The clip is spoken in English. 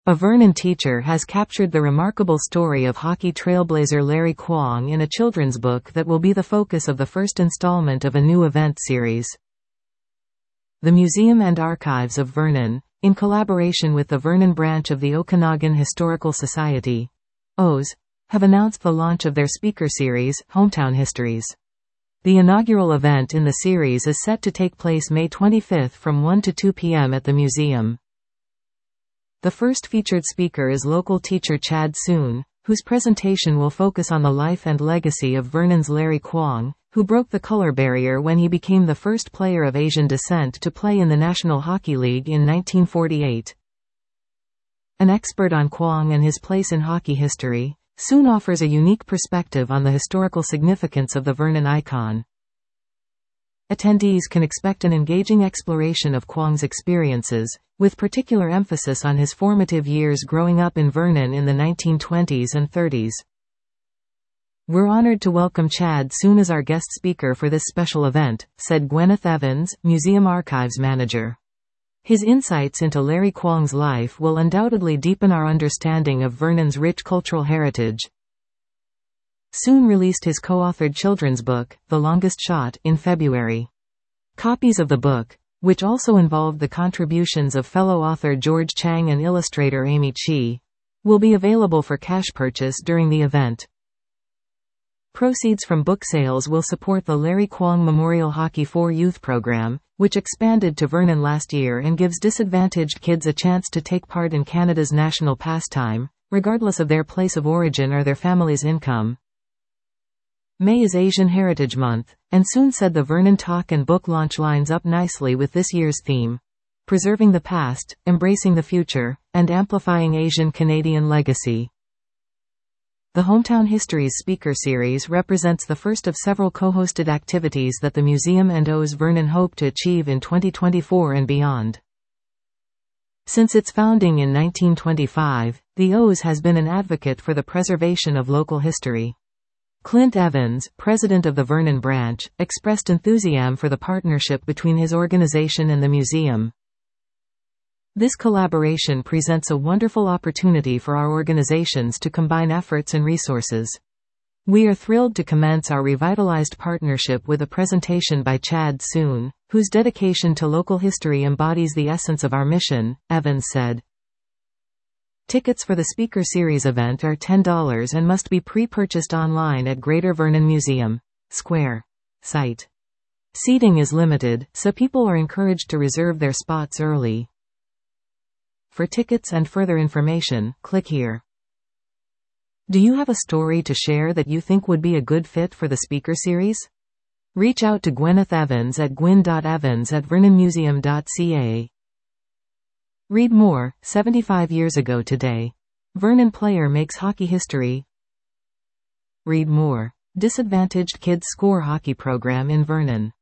A Vernon teacher has captured the remarkable story of hockey trailblazer Larry Kwong in a children's book that will be the focus of the first installment of a new event series. The Museum and Archives of Vernon, in collaboration with the Vernon branch of the Okanagan Historical Society, OHS, have announced the launch of their speaker series, Hometown Histories. The inaugural event in the series is set to take place May 25 from 1 to 2 p.m. at the museum. The first featured speaker is local teacher Chad Soon, whose presentation will focus on the life and legacy of Vernon's Larry Kwong, who broke the color barrier when he became the first player of Asian descent to play in the National Hockey League in 1948. An expert on Kwong and his place in hockey history, Soon offers a unique perspective on the historical significance of the Vernon icon. Attendees can expect an engaging exploration of Kwong's experiences, with particular emphasis on his formative years growing up in Vernon in the 1920s and 30s. "We're honored to welcome Chad Soon as our guest speaker for this special event," said Gwyneth Evans, Museum Archives Manager. "His insights into Larry Kwong's life will undoubtedly deepen our understanding of Vernon's rich cultural heritage." Soon released his co-authored children's book, The Longest Shot, in February. Copies of the book, which also involved the contributions of fellow author George Chang and illustrator Amy Chi, will be available for cash purchase during the event. Proceeds from book sales will support the Larry Kwong Memorial Hockey for Youth program, which expanded to Vernon last year and gives disadvantaged kids a chance to take part in Canada's national pastime, regardless of their place of origin or their family's income. May is Asian Heritage Month, and Soon said the Vernon Talk and book launch lines up nicely with this year's theme: preserving the past, embracing the future, and amplifying Asian Canadian legacy. The Hometown Histories speaker series represents the first of several co-hosted activities that the museum and OHS Vernon hope to achieve in 2024 and beyond. Since its founding in 1925, the OHS has been an advocate for the preservation of local history. Clint Evans, president of the Vernon branch, expressed enthusiasm for the partnership between his organization and the museum. "This collaboration presents a wonderful opportunity for our organizations to combine efforts and resources. We are thrilled to commence our revitalized partnership with a presentation by Chad Soon, whose dedication to local history embodies the essence of our mission," Evans said. Tickets for the Speaker Series event are $10 and must be pre-purchased online at Greater Vernon Museum Square site. Seating is limited, so people are encouraged to reserve their spots early. For tickets and further information, click here. Do you have a story to share that you think would be a good fit for the Speaker Series? Reach out to Gwyneth Evans at gwyn.evans@vernonmuseum.ca. Read more. 75 years ago today, Vernon player makes hockey history. Read more. Disadvantaged kids score hockey program in Vernon.